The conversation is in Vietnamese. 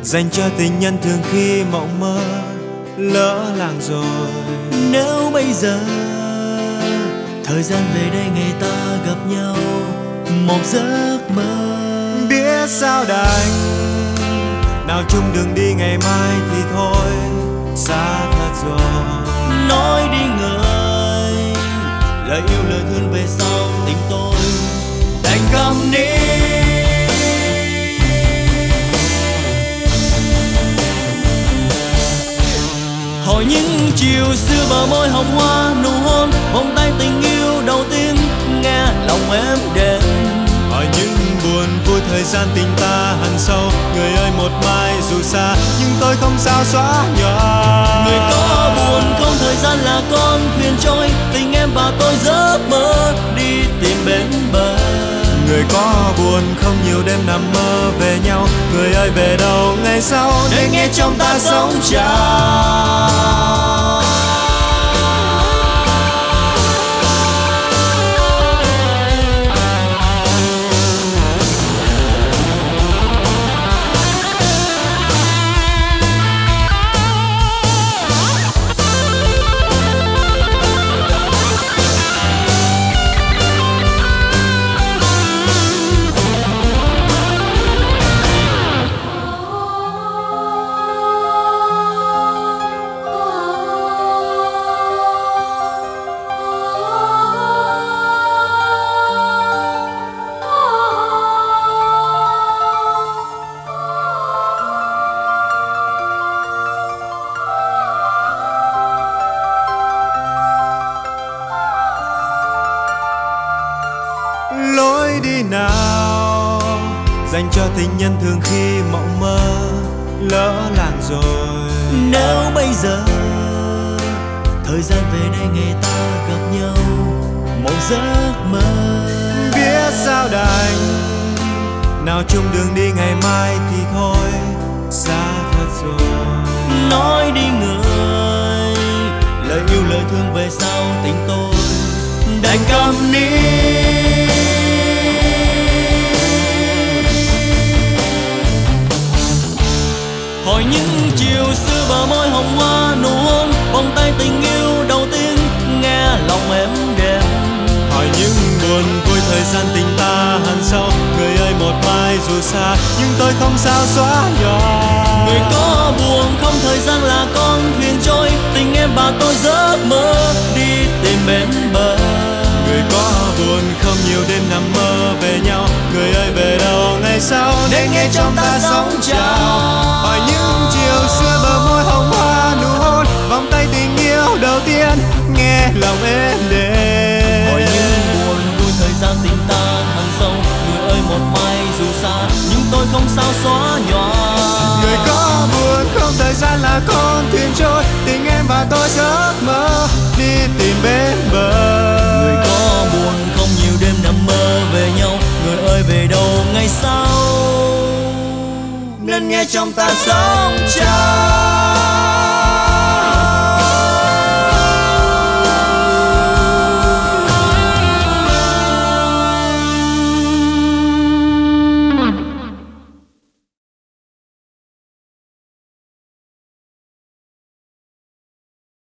dành cho tình nhân thường khi mộng mơ lỡ làng rồi. Nếu bây giờ thời gian về đây ngày ta gặp nhau một giấc mơ, biết sao đành, nào chung đường đi ngày mai thì thôi, xa thật rồi. Nói đi người, lời yêu lời thương về sau tình tôi đành câm nín. Hỏi những chiều xưa bờ môi hồng hoa nụ hôn vòng tay tình yêu đầu tiên nghe lòng em đềm. Hỏi những buồn vui thời gian tình ta hằn sâu, người ơi một mai dù xa nhưng tôi không sao xóa nhòa. Người có buồn không thời gian là con thuyền trôi, tình em và tôi giấc mơ đi tìm bến bờ. Người có buồn không nhiều đêm nằm mơ về nhau, người ơi về đâu ngày sau để nghe trong ta sống chào. Lối đi nào dành cho tình nhân thường khi mộng mơ lỡ làng rồi. Nếu bây giờ thời gian về đây ngày ta gặp nhau một giấc mơ, biết sao đành, nào chung đường đi ngày mai thì thôi, xa thật rồi. nói đi người, lời yêu lời thương về sau tình tôi đành câm nín. Hỏi những chiều xưa bờ môi hồng hoa nụ hôn vòng tay tình yêu đầu tiên nghe lòng em đềm. Hỏi những buồn vui thời gian tình ta hằn sâu, người ơi một mai dù xa nhưng tôi không sao xóa nhòa. Người có buồn không thời gian là con thuyền trôi, tình em và tôi giấc mơ đi tìm bến bờ. Người có buồn không nhiều đêm nằm mơ về nhau, người ơi về đâu ngày sau để nghe trong ta sống chào. Hỏi những chiều xưa bờ môi hồng hoa nụ hôn vòng tay tình yêu đầu tiên nghe lòng êm đềm. Hỏi những buồn vui thời gian tình ta hằn sâu, người ơi một mai dù xa nhưng tôi không sao xóa nhòa. Người có buồn không thời gian là con thuyền trôi, tình em và tôi giấc mơ đi tìm bến bờ. Người có buồn không nhiều đêm nằm mơ về nhau, người ơi về đâu ngày sau nên nghe trong ta sống chào.